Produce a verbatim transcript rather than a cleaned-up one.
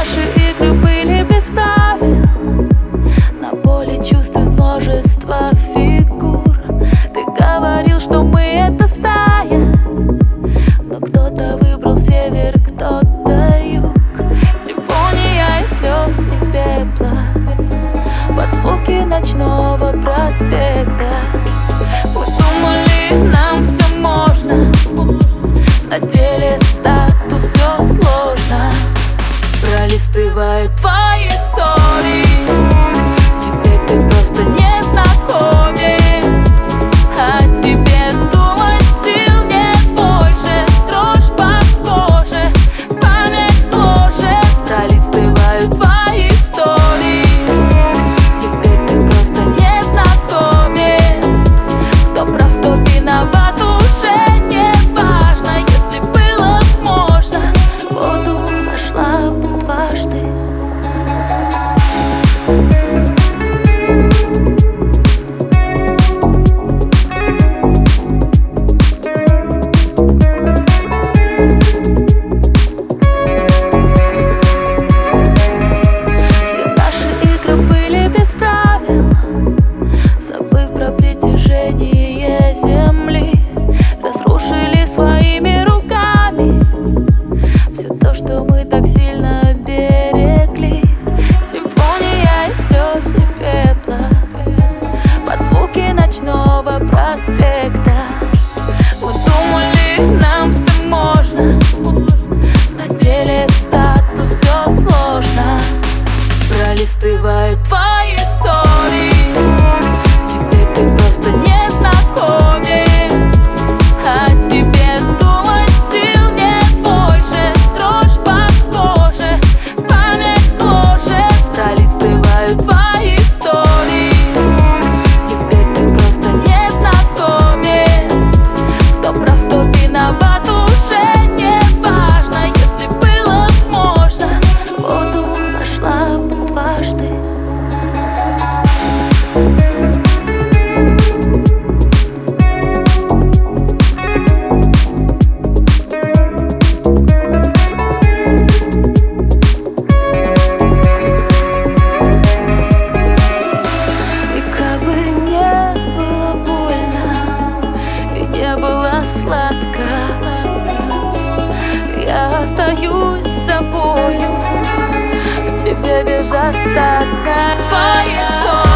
наши игры были без правил. На поле чувств из множества фигур. Ты говорил, что мы это стая, но кто-то выбрал север, кто-то юг. Симфония из слез и пепла под звуки ночного проспекта. Мы думали, нам все можно, на деле статус все сложно. Пролистывают твои истории, теперь ты просто незнакомец. А тебе думать сил нет больше, дрожь по коже, память гложет. Пролистывают твои истории, теперь ты просто незнакомец. Кто прав, кто виноват, уже не важно. Если было можно, в воду вошла бы дважды. Все наши игры были без правил, забыв про притяжение земли. Разрушили своими руками все то, что мы так сильно берегли. Симфония из слез и пепла под звуки ночного проспекта. Мы думали, нам все можно, на деле статус все сложно. Пролистывают твои истории, теперь ты просто незнакомец. А тебе думать сил нет больше, дрожь по коже, память гложет. Пролистывают твои истории, теперь ты просто незнакомец. Кто прав, кто виноват, уже не важно. Если было можно, в воду вошла бы дважды. И как бы не было больно, и не было сладко, я остаюсь собою, в тебе без остатка. Твои истории.